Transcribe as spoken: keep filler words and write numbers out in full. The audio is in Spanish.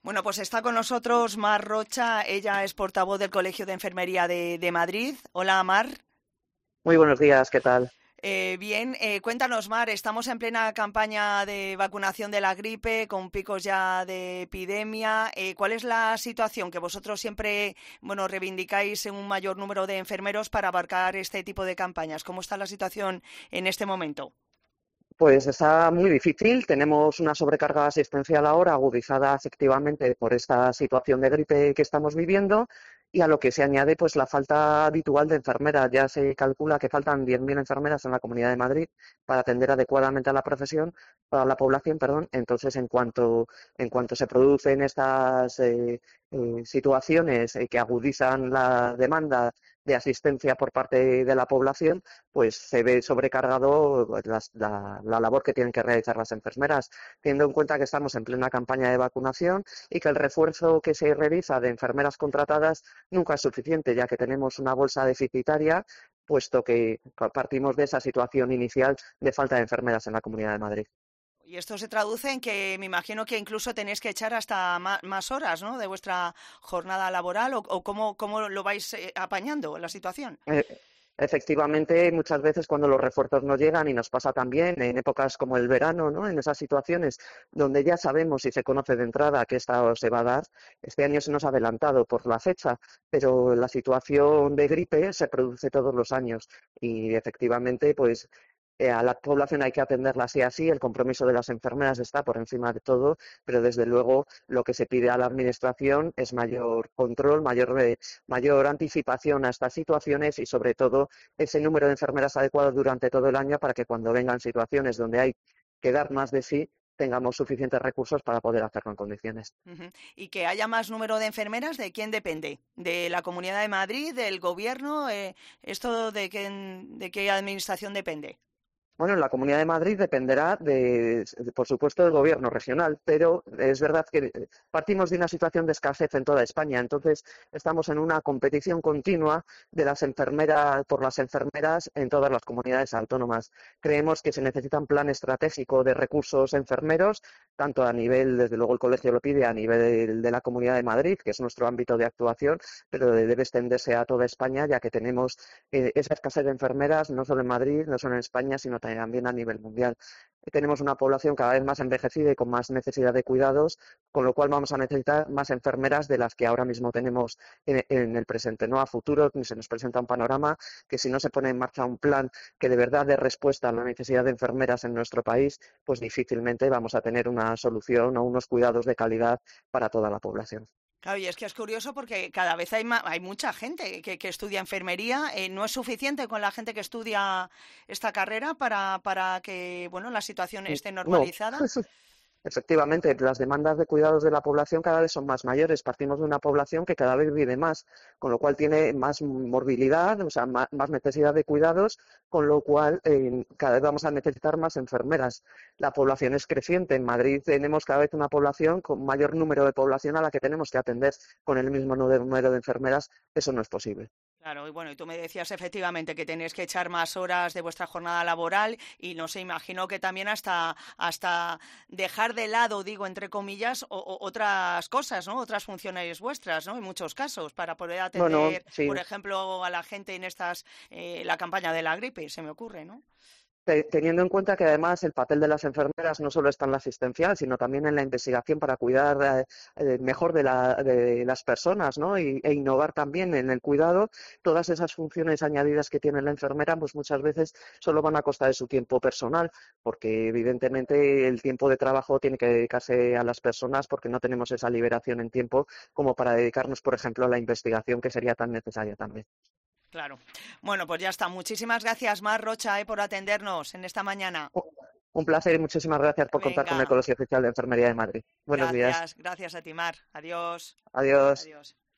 Bueno, pues está con nosotros Mar Rocha, ella es portavoz del Colegio de Enfermería de, de Madrid. Hola, Mar. Muy buenos días, ¿qué tal? Eh, bien, eh, cuéntanos, Mar, estamos en plena campaña de vacunación de la gripe, con picos ya de epidemia. Eh, ¿cuál es la situación que vosotros siempre, bueno, reivindicáis en un mayor número de enfermeros para abarcar este tipo de campañas? ¿Cómo está la situación en este momento? Pues está muy difícil. Tenemos una sobrecarga asistencial ahora agudizada efectivamente por esta situación de gripe que estamos viviendo y a lo que se añade pues la falta habitual de enfermeras. Ya se calcula que faltan diez mil enfermeras en la Comunidad de Madrid para atender adecuadamente a la profesión, a la población, perdón. Entonces, en cuanto en cuanto se producen estas eh, eh, situaciones eh, que agudizan la demanda de asistencia por parte de la población, pues se ve sobrecargado las, la, la labor que tienen que realizar las enfermeras, teniendo en cuenta que estamos en plena campaña de vacunación y que el refuerzo que se realiza de enfermeras contratadas nunca es suficiente, ya que tenemos una bolsa deficitaria, puesto que partimos de esa situación inicial de falta de enfermeras en la Comunidad de Madrid. Y esto se traduce en que me imagino que incluso tenéis que echar hasta ma- más horas, ¿no?, de vuestra jornada laboral, o, o cómo, cómo lo vais eh, apañando la situación. Eh, Efectivamente, muchas veces cuando los refuerzos no llegan, y nos pasa también en épocas como el verano, ¿no? En esas situaciones donde ya sabemos y se conoce de entrada que esta se va a dar, este año se nos ha adelantado por la fecha, pero la situación de gripe se produce todos los años y efectivamente, pues eh, a la población hay que atenderla así así, el compromiso de las enfermeras está por encima de todo, pero desde luego lo que se pide a la Administración es mayor control, mayor, eh, mayor anticipación a estas situaciones y sobre todo ese número de enfermeras adecuado durante todo el año para que cuando vengan situaciones donde hay que dar más de sí, tengamos suficientes recursos para poder hacerlo en condiciones. Ujú. Y que haya más número de enfermeras, ¿de quién depende? ¿De la Comunidad de Madrid, del Gobierno? Eh, ¿esto de qué, de qué administración depende? Bueno, la Comunidad de Madrid dependerá, de, de, por supuesto, del gobierno regional, pero es verdad que partimos de una situación de escasez en toda España, entonces estamos en una competición continua de las enfermeras por las enfermeras en todas las comunidades autónomas. Creemos que se necesita un plan estratégico de recursos enfermeros, tanto a nivel, desde luego el colegio lo pide, a nivel de la Comunidad de Madrid, que es nuestro ámbito de actuación, pero debe extenderse a toda España, ya que tenemos eh, esa escasez de enfermeras no solo en Madrid, no solo en España, sino también también a nivel mundial. Tenemos una población cada vez más envejecida y con más necesidad de cuidados, con lo cual vamos a necesitar más enfermeras de las que ahora mismo tenemos en, en el presente. ¿No? A futuro se nos presenta un panorama que si no se pone en marcha un plan que de verdad dé respuesta a la necesidad de enfermeras en nuestro país, pues difícilmente vamos a tener una solución o unos cuidados de calidad para toda la población. Claro, y es que es curioso porque cada vez hay, ma- hay mucha gente que, que estudia enfermería. Eh, no es suficiente con la gente que estudia esta carrera para, para que, bueno, la situación esté No, normalizada. efectivamente, las demandas de cuidados de la población cada vez son más mayores. Partimos de una población que cada vez vive más, con lo cual tiene más morbilidad, o sea, más, más necesidad de cuidados, con lo cual eh, cada vez vamos a necesitar más enfermeras. La población es creciente. En Madrid tenemos cada vez una población con mayor número de población a la que tenemos que atender con el mismo número de enfermeras. Eso no es posible. Claro, y bueno, y tú me decías efectivamente que tenéis que echar más horas de vuestra jornada laboral y no sé, imagino que también hasta, hasta dejar de lado, digo, entre comillas, o, o otras cosas, ¿no? Otras funciones vuestras, ¿no? En muchos casos, para poder Bueno, atender, por sí. ejemplo, a la gente en estas, eh, la campaña de la gripe, se me ocurre, ¿no? Te- teniendo en cuenta que además el papel de las enfermeras no solo está en la asistencial, sino también en la investigación para cuidar eh, eh, mejor de, la- de las personas, ¿no? Y, e innovar también en el cuidado, todas esas funciones añadidas que tiene la enfermera, pues muchas veces solo van a costa de su tiempo personal, porque evidentemente el tiempo de trabajo tiene que dedicarse a las personas porque no tenemos esa liberación en tiempo como para dedicarnos, por ejemplo, a la investigación que sería tan necesaria también. Claro. Bueno, pues ya está. Muchísimas gracias, Mar Rocha, eh, por atendernos en esta mañana. Un placer y muchísimas gracias por contar con el Venga, Colegio Oficial de Enfermería de Madrid. Buenos días. gracias, gracias a ti, Mar. Adiós. Adiós. Adiós.